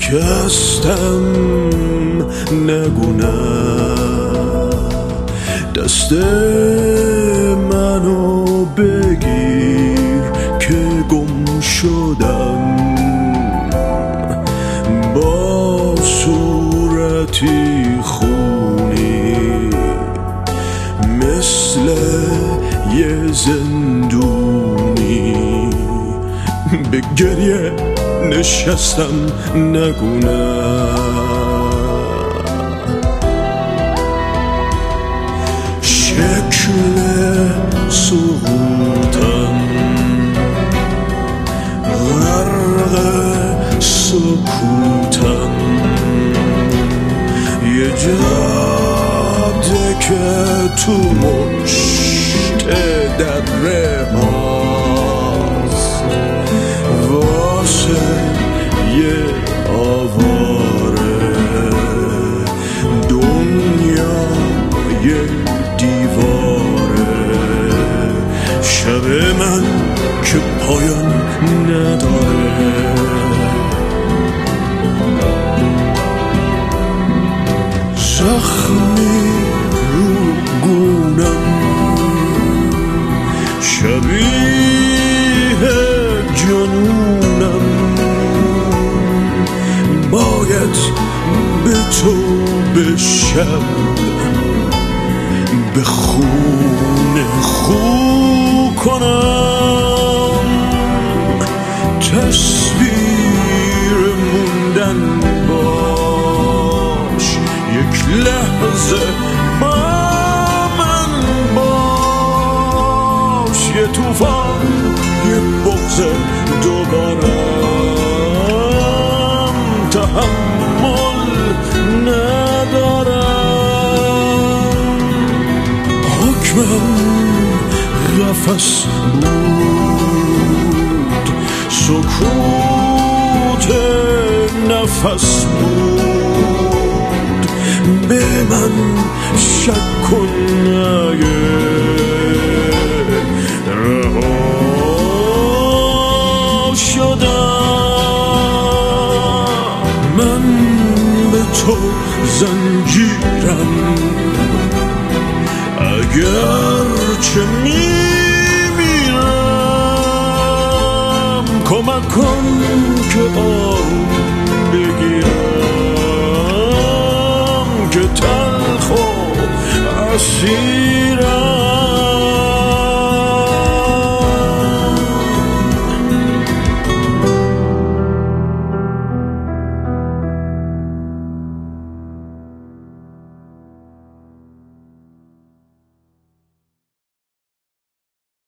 شکستم نگو نه، دست منو بگیر که گم شدم، با صورتی خونی مثل یه زندونی به گریه نشستم نگو نه. شکل سقوطم غرق سکوتم، یه جاده که تو مشت دره هاست واسه یه آواره، دنیا یه دیواره، شب من که پایان نداره. زخمی رو گونم شبیه جنونم، باید به تو بشم، به خون خو کنم، تصویر موندن باش، یک لحظه با من باش، یه طوفان یه بغض دوبارم، تحمل ندارم. حکمم قفس بود، سکوت نفس بود، به من شک کن اگه رها شدم. من به تو زنجیرم، اگر چه میمیرم، کمک کن که آروم بگیرم، که تلخ و اسیر